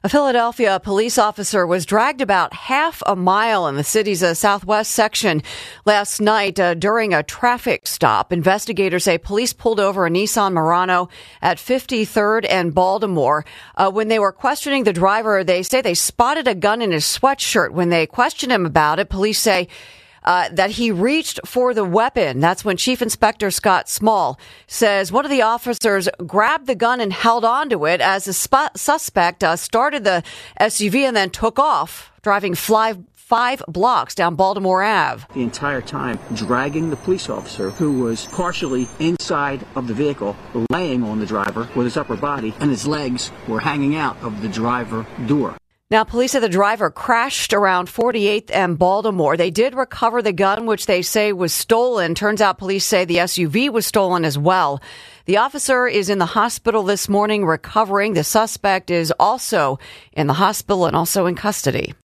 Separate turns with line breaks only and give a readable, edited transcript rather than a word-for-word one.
A Philadelphia police officer was dragged about half a mile in the city's southwest section last night during a traffic stop. Investigators say police pulled over a Nissan Murano at 53rd and Baltimore. When they were questioning the driver, they say they spotted a gun in his sweatshirt. When they questioned him about it, police say that he reached for the weapon. That's when Chief Inspector Scott Small says one of the officers grabbed the gun and held onto it as the suspect started the SUV and then took off, driving five blocks down Baltimore Ave.
The entire time dragging the police officer, who was partially inside of the vehicle, laying on the driver with his upper body, and his legs were hanging out of the driver door.
Now, police say the driver crashed around 48th and Baltimore. They did recover the gun, which they say was stolen. Turns out police say the SUV was stolen as well. The officer is in the hospital this morning recovering. The suspect is also in the hospital and also in custody.